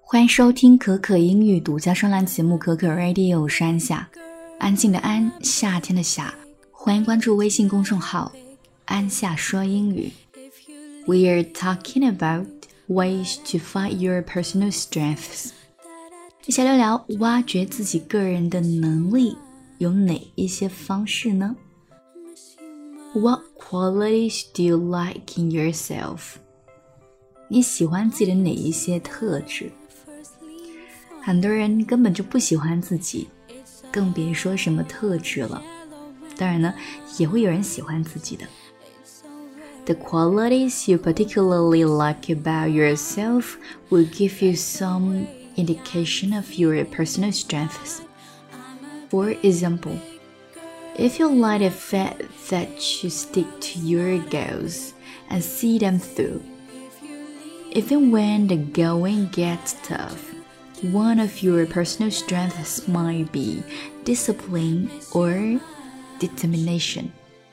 欢迎收听可可英语独家双栏节目可可 Radio 山下，安静的安，夏天的夏。欢迎关注微信公众号安夏说英语。 We are talking about ways to find your personal strengths。 一起聊聊挖掘自己个人的能力有哪一些方式呢？ What qualities do you like in yourself？ 你喜欢自己的哪一些特质？很多人根本就不喜欢自己，更别说什么特质了。当然呢，也会有人喜欢自己的。The qualities you particularly like about yourself will give you some indication of your personal strengths. For example, if you like the fact that you stick to your goals and see them through, even when the going gets tough,One of your personal strengths might be discipline or determination.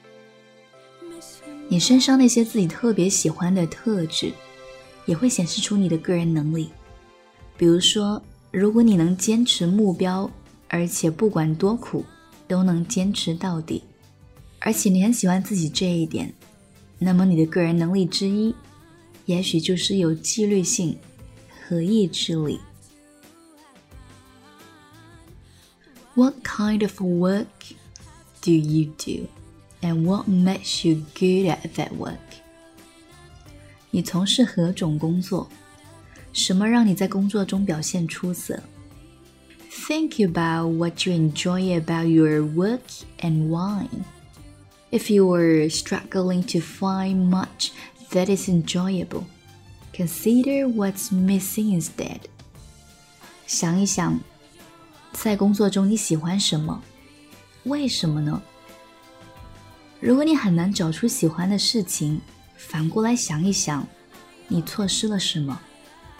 你身上那些自己特别喜欢的特质，也会显示出你的个人能力。比如说，如果你能坚持目标，而且不管多苦，都能坚持到底，而且你很喜欢自己这一点，那么你的个人能力之一，也许就是有纪律性和意志力。What kind of work do you do, and what makes you good at that work? 你从事何种工作？什么让你在工作中表现出色？ Think about what you enjoy about your work and why. If you are struggling to find much that is enjoyable, consider what's missing instead. 想一想，在工作中你喜欢什么？为什么呢？如果你很难找出喜欢的事情，反过来想一想，你错失了什么？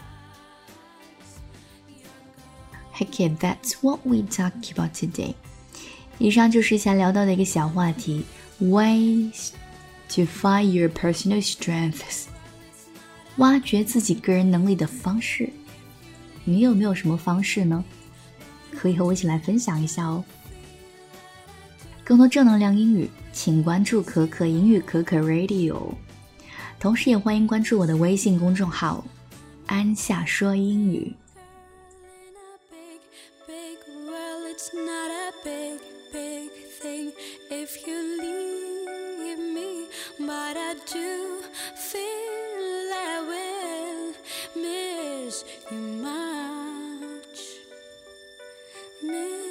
Okay, that's what we talked about today. 以上就是一下聊到的一个小话题 Ways to find your personal strengths. 挖掘自己个人能力的方式。你有没有什么方式呢？可以和我一起来分享一下哦。更多正能量英语，请关注可可英语可可 Radio， 同时也欢迎关注我的微信公众号安夏说英语。You much miss